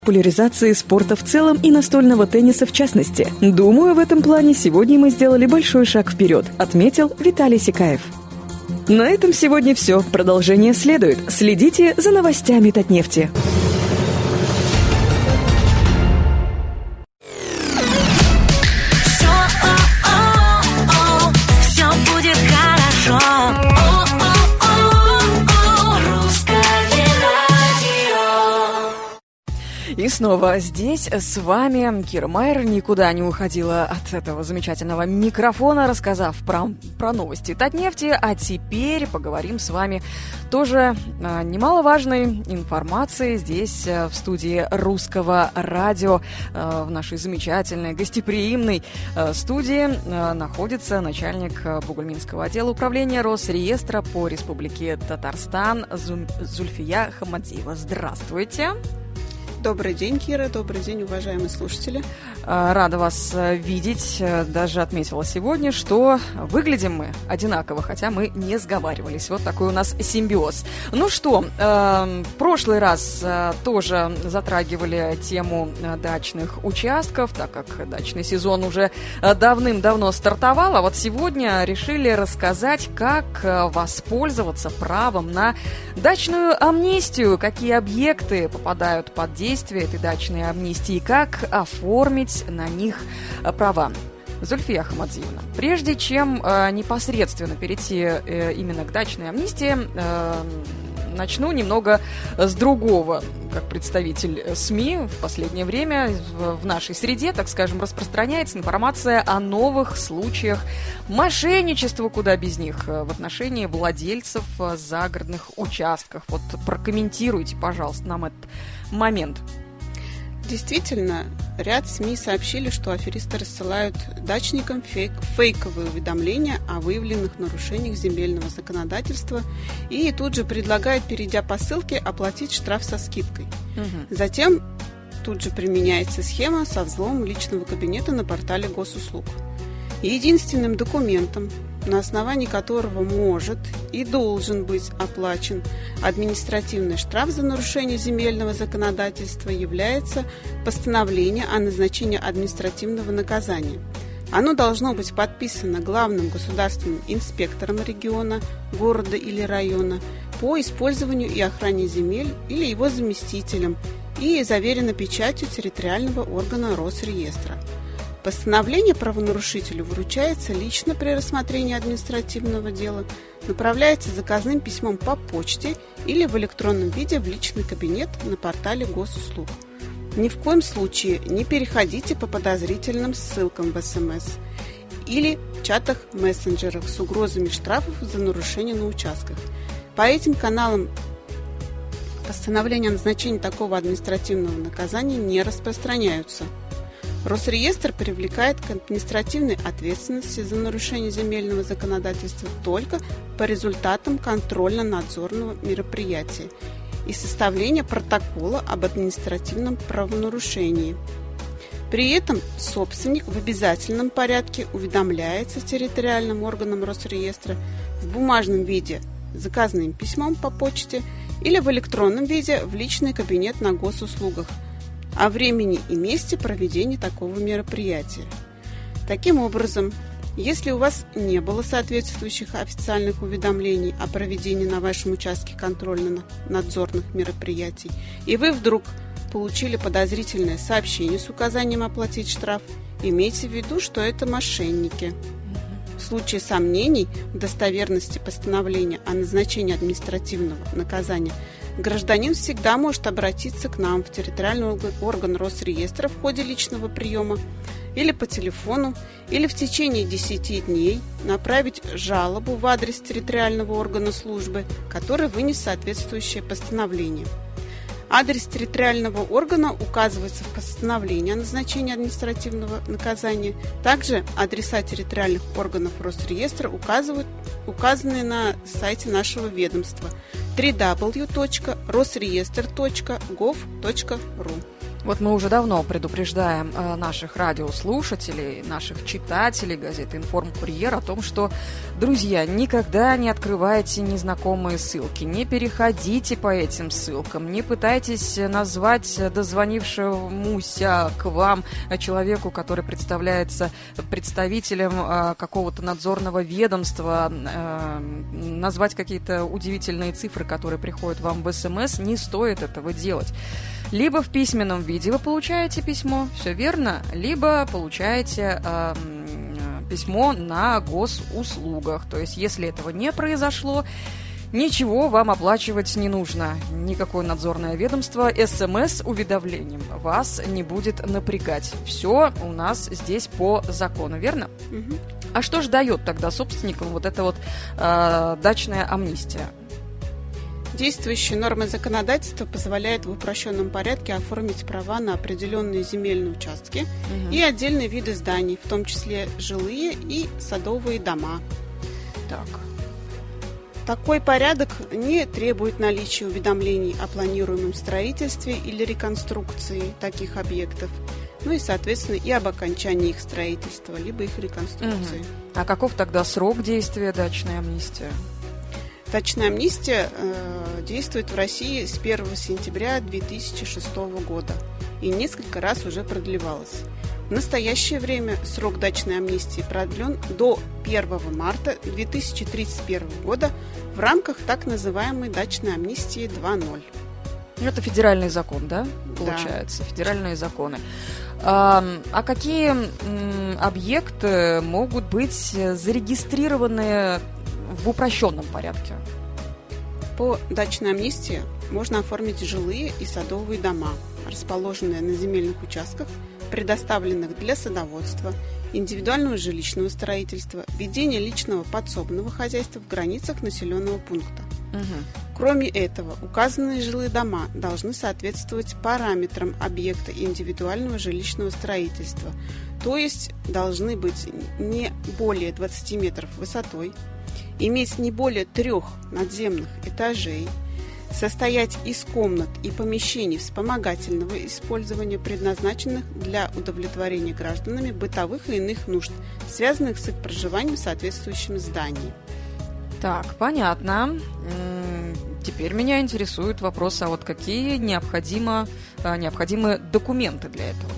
Популяризации спорта в целом и настольного тенниса в частности. Думаю, в этом плане сегодня мы сделали большой шаг вперед, отметил Виталий Сикаев. На этом сегодня все. Продолжение следует. Следите за новостями Татнефти. И снова здесь с вами Кира Майер никуда не уходила от этого замечательного микрофона, рассказав про новости Татнефти. А теперь поговорим с вами тоже немаловажной информацией здесь в студии Русского радио. В нашей замечательной гостеприимной студии находится начальник Бугульминского отдела управления Росреестра по Республике Татарстан Зульфия Хамадиева. Здравствуйте. Добрый день, Кира. Добрый день, уважаемые слушатели. Рада вас видеть. Даже отметила сегодня, что выглядим мы одинаково, хотя мы не сговаривались. Вот такой у нас симбиоз. Ну что, в прошлый раз тоже затрагивали тему дачных участков, так как дачный сезон уже давным-давно стартовал. А вот сегодня решили рассказать, как воспользоваться правом на дачную амнистию, какие объекты попадают под действие этой дачной амнистии, как оформить на них права. Зульфия Хамадиевна, прежде чем непосредственно перейти именно к дачной амнистии, начну немного с другого. Как представитель СМИ в последнее время в нашей среде, так скажем, распространяется информация о новых случаях мошенничества, куда без них, в отношении владельцев загородных участков. Вот прокомментируйте, пожалуйста, нам этот момент. Действительно, ряд СМИ сообщили, что аферисты рассылают дачникам фейковые уведомления о выявленных нарушениях земельного законодательства и тут же предлагают, перейдя по ссылке, оплатить штраф со скидкой. Затем тут же применяется схема со взломом личного кабинета на портале госуслуг. Единственным документом, на основании которого может и должен быть оплачен административный штраф за нарушение земельного законодательства, является постановление о назначении административного наказания. Оно должно быть подписано главным государственным инспектором региона, города или района по использованию и охране земель или его заместителем и заверено печатью территориального органа Росреестра. Постановление правонарушителю вручается лично при рассмотрении административного дела, направляется заказным письмом по почте или в электронном виде в личный кабинет на портале госуслуг. Ни в коем случае не переходите по подозрительным ссылкам в СМС или чатах мессенджерах с угрозами штрафов за нарушение на участках. По этим каналам постановления о назначении такого административного наказания не распространяются. Росреестр привлекает к административной ответственности за нарушение земельного законодательства только по результатам контрольно-надзорного мероприятия и составления протокола об административном правонарушении. При этом собственник в обязательном порядке уведомляется территориальным органам Росреестра в бумажном виде заказным письмом по почте или в электронном виде в личный кабинет на госуслугах о времени и месте проведения такого мероприятия. Таким образом, если у вас не было соответствующих официальных уведомлений о проведении на вашем участке контрольно-надзорных мероприятий, и вы вдруг получили подозрительное сообщение с указанием оплатить штраф, имейте в виду, что это мошенники. В случае сомнений в достоверности постановления о назначении административного наказания гражданин всегда может обратиться к нам в территориальный орган Росреестра в ходе личного приема или по телефону, или в течение 10 дней направить жалобу в адрес территориального органа службы, который вынес соответствующее постановление. Адрес территориального органа указывается в постановлении о назначении административного наказания. Также адреса территориальных органов Росреестра указаны на сайте нашего ведомства www.rosreestr.gov.ru. Вот мы уже давно предупреждаем наших радиослушателей, наших читателей газеты «Информ-Курьер» о том, что, друзья, никогда не открывайте незнакомые ссылки, не переходите по этим ссылкам, не пытайтесь назвать дозвонившемуся к вам человеку, который представляется представителем какого-то надзорного ведомства, назвать какие-то удивительные цифры, которые приходят вам в СМС, не стоит этого делать. Либо в письменном виде вы получаете письмо, все верно, либо получаете письмо на госуслугах. То есть, если этого не произошло, ничего вам оплачивать не нужно. Никакое надзорное ведомство СМС-уведомлением вас не будет напрягать. Все у нас здесь по закону, верно? Угу. А что же дает тогда собственникам вот эта вот дачная амнистия? Действующие нормы законодательства позволяют в упрощенном порядке оформить права на определенные земельные участки и отдельные виды зданий, в том числе жилые и садовые дома. Так. Такой порядок не требует наличия уведомлений о планируемом строительстве или реконструкции таких объектов, ну и, соответственно, и об окончании их строительства, либо их реконструкции. А каков тогда срок действия дачной амнистии? Дачная амнистия действует в России с 1 сентября 2006 года и несколько раз уже продлевалась. В настоящее время срок дачной амнистии продлен до 1 марта 2031 года в рамках так называемой дачной амнистии 2.0. Это федеральный закон, да, получается? Да. Федеральные законы. А какие объекты могут быть зарегистрированы в упрощенном порядке? По дачной амнистии можно оформить жилые и садовые дома, расположенные на земельных участках, предоставленных для садоводства, индивидуального жилищного строительства, ведения личного подсобного хозяйства в границах населенного пункта. Кроме этого, указанные жилые дома должны соответствовать параметрам объекта индивидуального жилищного строительства, то есть должны быть не более 20 метров высотой, иметь не более 3 надземных этажей, состоять из комнат и помещений вспомогательного использования, предназначенных для удовлетворения гражданами бытовых и иных нужд, связанных с их проживанием в соответствующем здании. Так, понятно. Теперь меня интересует вопрос, а вот какие необходимы документы для этого?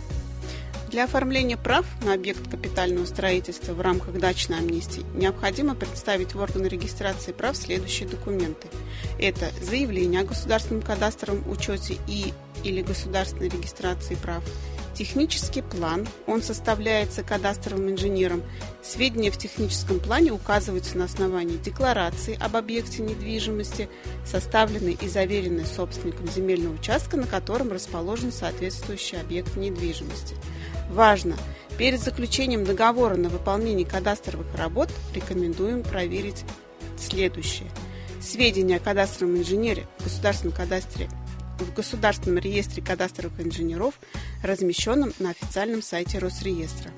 Для оформления прав на объект капитального строительства в рамках дачной амнистии необходимо представить в органы регистрации прав следующие документы. Это заявление о государственном кадастровом учете или государственной регистрации прав, технический план, он составляется кадастровым инженером. Сведения в техническом плане указываются на основании декларации об объекте недвижимости, составленной и заверенной собственником земельного участка, на котором расположен соответствующий объект недвижимости. Важно! Перед заключением договора на выполнение кадастровых работ рекомендуем проверить следующее. Сведения о кадастровом инженере в Государственном реестре кадастровых инженеров, размещенном на официальном сайте Росреестра.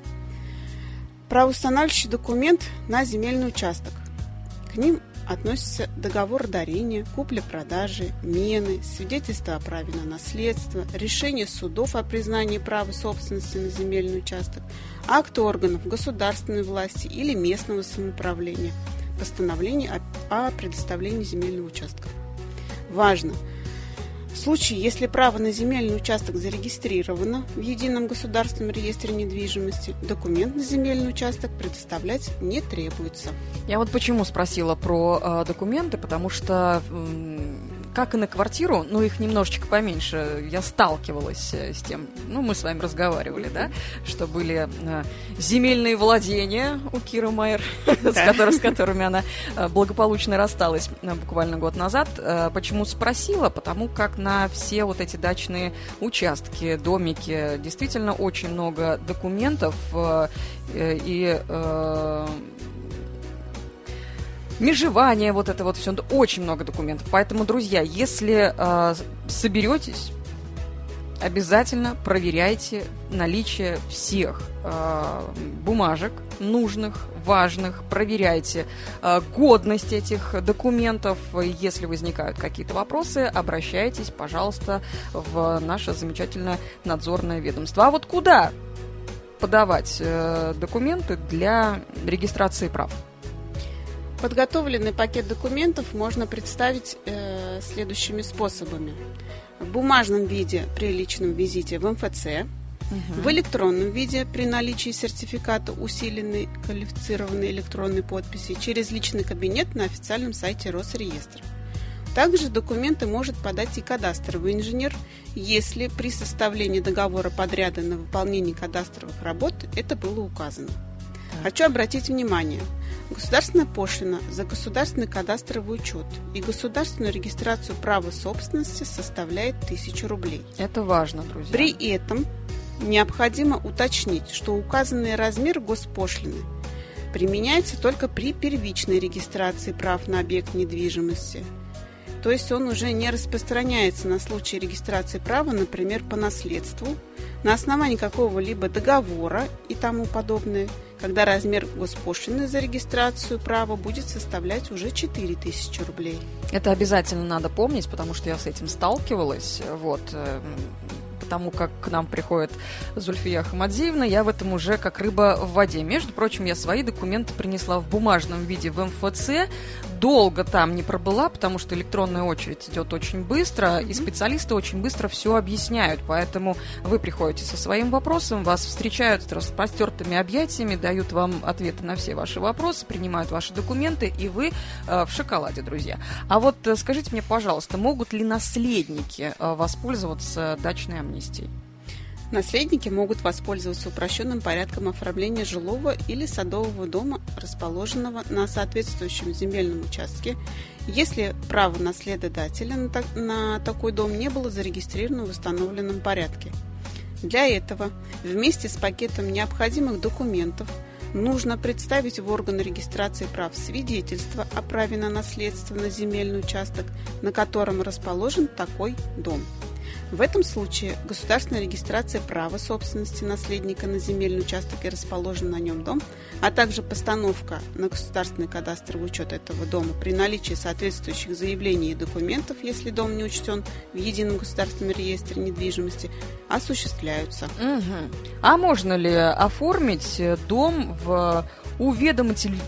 Правоустанавливающий документ на земельный участок. К ним относятся договор дарения, купли-продажи, мены, свидетельство о праве на наследство, решение судов о признании права собственности на земельный участок, акты органов государственной власти или местного самоуправления, постановление о предоставлении земельного участка. Важно! В случае, если право на земельный участок зарегистрировано в Едином государственном реестре недвижимости, документ на земельный участок предоставлять не требуется. Я вот почему спросила про документы, потому что, как и на квартиру, но их немножечко поменьше, я сталкивалась с тем, мы с вами разговаривали, да, что были земельные владения у Киры Майер, с которыми она благополучно рассталась буквально год назад. Почему спросила? Потому как на все вот эти дачные участки, домики, действительно очень много документов и межевание, вот это вот все, очень много документов. Поэтому, друзья, если соберетесь обязательно проверяйте наличие всех бумажек нужных, важных, проверяйте годность этих документов. Если возникают какие-то вопросы, обращайтесь, пожалуйста, в наше замечательное надзорное ведомство. А вот куда подавать документы для регистрации прав? Подготовленный пакет документов можно представить следующими способами. В бумажном виде при личном визите в МФЦ, в электронном виде при наличии сертификата усиленной квалифицированной электронной подписи через личный кабинет на официальном сайте Росреестра. Также документы может подать и кадастровый инженер, если при составлении договора подряда на выполнение кадастровых работ это было указано. Хочу обратить внимание, государственная пошлина за государственный кадастровый учет и государственную регистрацию права собственности составляет 1000 рублей. Это важно, друзья. При этом необходимо уточнить, что указанный размер госпошлины применяется только при первичной регистрации прав на объект недвижимости. То есть он уже не распространяется на случай регистрации права, например, по наследству, на основании какого-либо договора и тому подобное, когда размер госпошлины за регистрацию права будет составлять уже 4000 рублей. Это обязательно надо помнить, потому что я с этим сталкивалась. Потому как к нам приходит Зульфия Ахмадзиевна, я в этом уже как рыба в воде. Между прочим, я свои документы принесла в бумажном виде в МФЦ. Долго там не пробыла, потому что электронная очередь идет очень быстро, и специалисты очень быстро все объясняют. Поэтому вы приходите со своим вопросом, вас встречают с распростертыми объятиями, дают вам ответы на все ваши вопросы, принимают ваши документы, и вы в шоколаде, друзья. А вот скажите мне, пожалуйста, могут ли наследники воспользоваться дачной амнистией? Наследники могут воспользоваться упрощенным порядком оформления жилого или садового дома, расположенного на соответствующем земельном участке, если право наследодателя на такой дом не было зарегистрировано в установленном порядке. Для этого вместе с пакетом необходимых документов нужно представить в орган регистрации прав свидетельство о праве на наследство на земельный участок, на котором расположен такой дом. В этом случае государственная регистрация права собственности наследника на земельный участок и расположен на нем дом, а также постановка на государственный кадастровый учет этого дома при наличии соответствующих заявлений и документов, если дом не учтен в едином государственном реестре недвижимости, осуществляются. А можно ли оформить дом в уведомительном,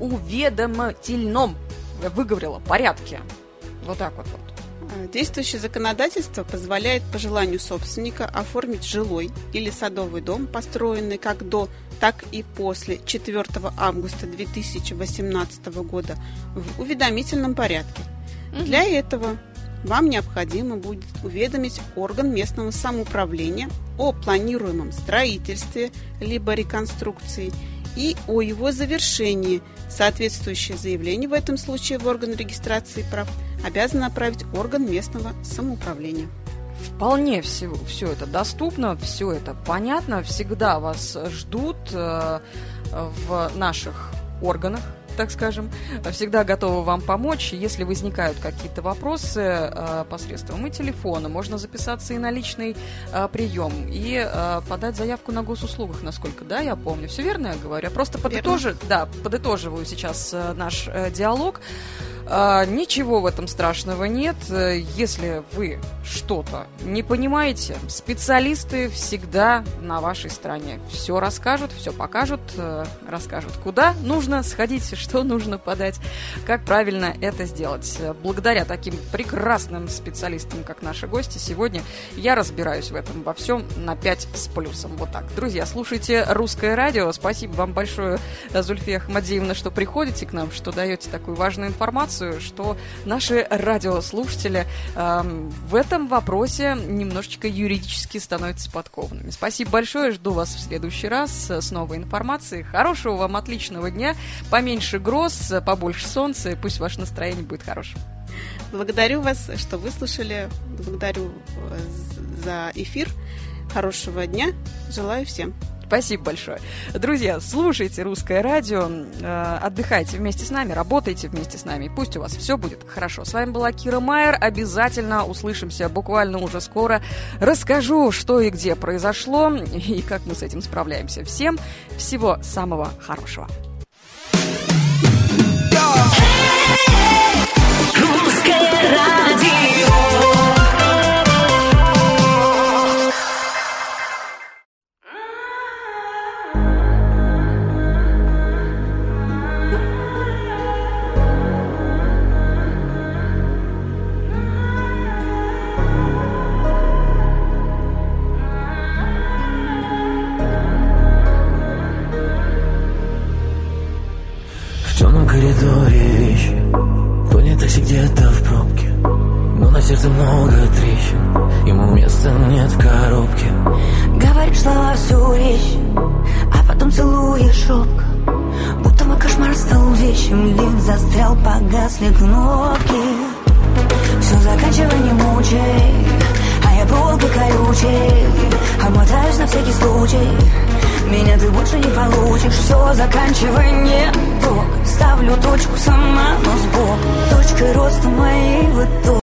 выговорила, порядке? Вот так вот. Действующее законодательство позволяет по желанию собственника оформить жилой или садовый дом, построенный как до, так и после 4 августа 2018 года в уведомительном порядке. Для этого вам необходимо будет уведомить орган местного самоуправления о планируемом строительстве либо реконструкции и о его завершении. Соответствующее заявление в этом случае в орган регистрации прав обязан направить орган местного самоуправления. Вполне все это доступно, все это понятно. Всегда вас ждут в наших органах, так скажем. Всегда готовы вам помочь. Если возникают какие-то вопросы посредством и телефона, можно записаться и на личный прием, и подать заявку на госуслугах, насколько, я помню. Все верно я говорю? Я просто подытоживаю сейчас наш диалог. Ничего в этом страшного нет. Если вы что-то не понимаете, специалисты всегда на вашей стороне. Все расскажут, все покажут, расскажут, куда нужно сходить, что нужно подать, как правильно это сделать. Благодаря таким прекрасным специалистам, как наши гости, сегодня я разбираюсь в этом во всем на 5 с плюсом. Вот так. Друзья, слушайте «Русское радио». Спасибо вам большое, Зульфия Ахмадзиевна, что приходите к нам, что даете такую важную информацию, что наши радиослушатели в этом вопросе немножечко юридически становятся подкованными. Спасибо большое, жду вас в следующий раз с новой информацией. Хорошего вам, отличного дня, поменьше гроз, побольше солнца, и пусть ваше настроение будет хорошим. Благодарю вас, что выслушали, благодарю за эфир. Хорошего дня, желаю всем. Спасибо большое. Друзья, слушайте «Русское радио», отдыхайте вместе с нами, работайте вместе с нами. Пусть у вас все будет хорошо. С вами была Кира Майер. Обязательно услышимся буквально уже скоро. Расскажу, что и где произошло и как мы с этим справляемся. Всем всего самого хорошего. Русское радио. В темном коридоре вещи, такси где-то в пробке, но на сердце много трещин, ему места нет в коробке. Говоришь слова всю речь, а потом целуешь робко, будто мой кошмар стал вещим, лифт застрял, погасли кнопки. Все, заканчивай, не мучай, а я проволокой колючей обмотаюсь на всякий случай. Меня ты больше не получишь. Все, заканчивай, не трогай. Ставлю точку сама, но сбоку. Точкой роста моей в итоге.